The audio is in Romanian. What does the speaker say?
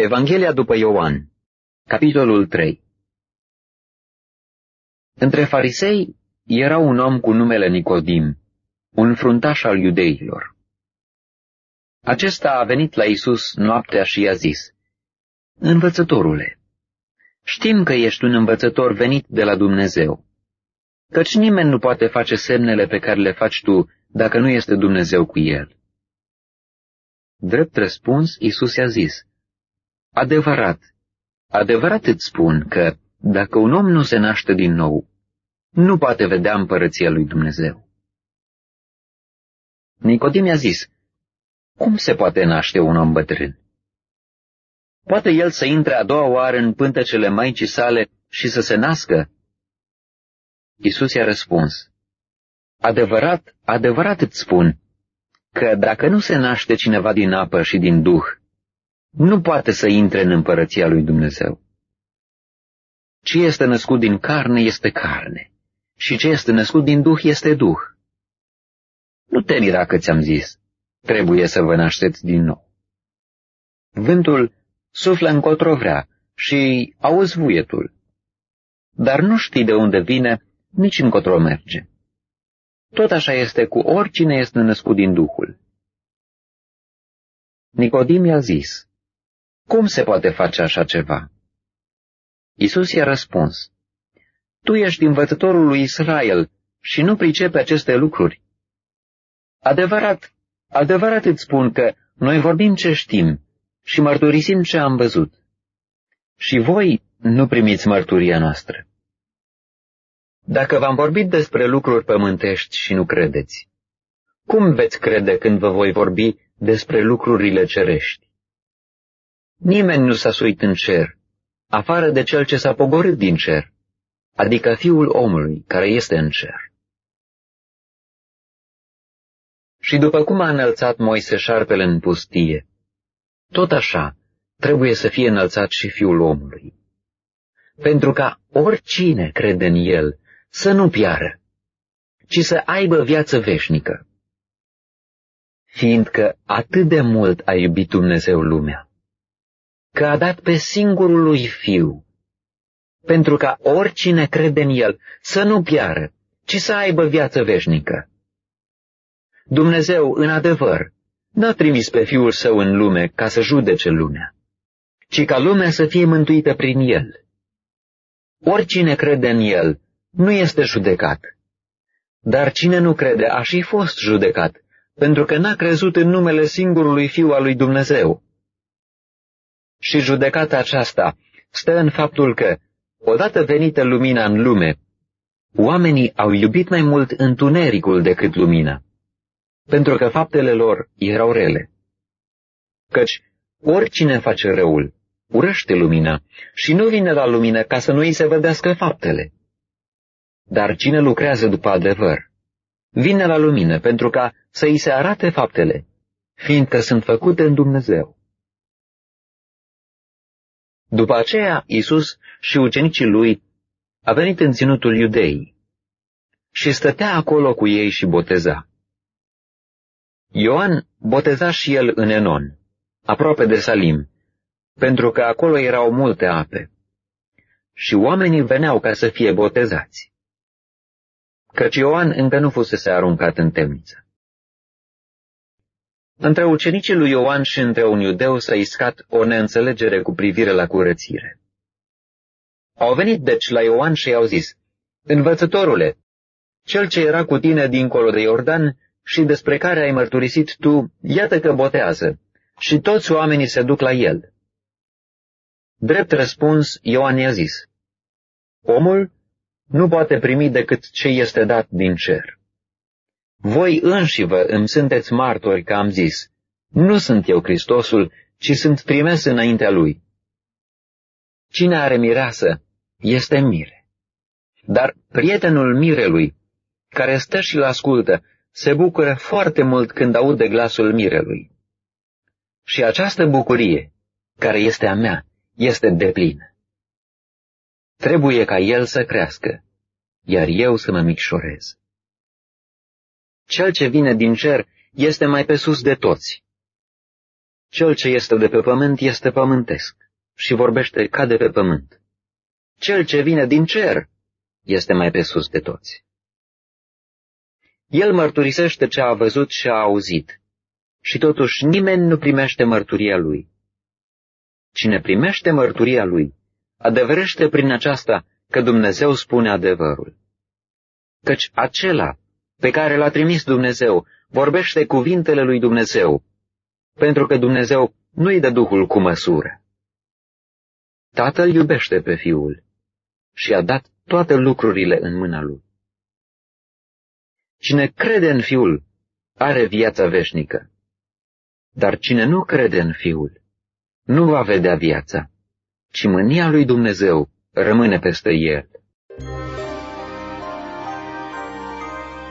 Evanghelia după Ioan, capitolul 3. Între farisei era un om cu numele Nicodim, un fruntaș al iudeilor. Acesta a venit la Iisus noaptea și i-a zis: Învățătorule, știm că ești un învățător venit de la Dumnezeu, căci nimeni nu poate face semnele pe care le faci tu dacă nu este Dumnezeu cu el. Drept răspuns, Iisus i-a zis: Adevărat, adevărat îți spun că, dacă un om nu se naște din nou, nu poate vedea împărăția lui Dumnezeu. Nicodim i-a zis: Cum se poate naște un om bătrân? Poate el să intre a doua oară în pântecele maicii sale și să se nască? Iisus i-a răspuns: Adevărat, adevărat îți spun că dacă nu se naște cineva din apă și din Duh, nu poate să intre în împărăția lui Dumnezeu. Ce este născut din carne este carne, și ce este născut din Duh este Duh. Nu te mira că ți-am zis: trebuie să vă nașteți din nou. Vântul suflă încotro vrea și auzi vuietul, dar nu știi de unde vine, nici încotro merge. Tot așa este cu oricine este născut din Duhul. Nicodim i-a zis: Cum se poate face așa ceva? Iisus i-a răspuns: Tu ești învățătorul lui Israel și nu pricepi aceste lucruri. Adevărat, adevărat îți spun că noi vorbim ce știm și mărturisim ce am văzut. Și voi nu primiți mărturia noastră. Dacă v-am vorbit despre lucruri pământești și nu credeți, cum veți crede când vă voi vorbi despre lucrurile cerești? Nimeni nu s-a suit în cer, afară de cel ce s-a pogorât din cer, adică Fiul omului care este în cer. Și după cum a înălțat Moise șarpele în pustie, tot așa trebuie să fie înălțat și Fiul omului, pentru ca oricine crede în el să nu piară, ci să aibă viață veșnică. Fiindcă atât de mult a iubit Dumnezeu lumea, că a dat pe singurul lui Fiu, pentru ca oricine crede în el să nu piară, ci să aibă viață veșnică. Dumnezeu, în adevăr, n-a trimis pe Fiul Său în lume ca să judece lumea, ci ca lumea să fie mântuită prin el. Oricine crede în el nu este judecat, dar cine nu crede a și fost judecat, pentru că n-a crezut în numele singurului Fiu al lui Dumnezeu. Și judecata aceasta stă în faptul că, odată venită lumina în lume, oamenii au iubit mai mult întunericul decât lumina, pentru că faptele lor erau rele. Căci oricine face răul urăște lumina și nu vine la lumină ca să nu îi se vedească faptele. Dar cine lucrează după adevăr vine la lumină pentru ca să îi se arate faptele, fiindcă sunt făcute în Dumnezeu. După aceea, Iisus și ucenicii lui a venit în ținutul Iudeii și stătea acolo cu ei și boteza. Ioan boteza și el în Enon, aproape de Salim, pentru că acolo erau multe ape, și oamenii veneau ca să fie botezați, căci Ioan încă nu fusese aruncat în temniță. Între ucenicii lui Ioan și între un iudeu s-a iscat o neînțelegere cu privire la curățire. Au venit deci la Ioan și i-au zis: Învățătorule, cel ce era cu tine dincolo de Iordan și despre care ai mărturisit tu, iată că botează, și toți oamenii se duc la el. Drept răspuns, Ioan i-a zis: Omul nu poate primi decât ce este dat din cer. Voi înșivă îmi sunteți martori că am zis: Nu sunt eu Hristosul, ci sunt trimis înaintea lui. Cine are mireasă este mire. Dar prietenul mirelui, care stă și-l ascultă, se bucură foarte mult când aude glasul mirelui. Și această bucurie, care este a mea, este deplină. Trebuie ca el să crească, iar eu să mă micșorez. Cel ce vine din cer este mai pe sus de toți. Cel ce este de pe pământ este pământesc și vorbește ca de pe pământ. Cel ce vine din cer este mai pe sus de toți. El mărturisește ce a văzut și a auzit, și totuși nimeni nu primește mărturia lui. Cine primește mărturia lui, adevărește prin aceasta că Dumnezeu spune adevărul. Căci acela pe care l-a trimis Dumnezeu vorbește cuvintele lui Dumnezeu, pentru că Dumnezeu nu-i dă Duhul cu măsură. Tatăl iubește pe Fiul și a dat toate lucrurile în mâna lui. Cine crede în Fiul are viața veșnică, dar cine nu crede în Fiul nu va vedea viața, ci mânia lui Dumnezeu rămâne peste el.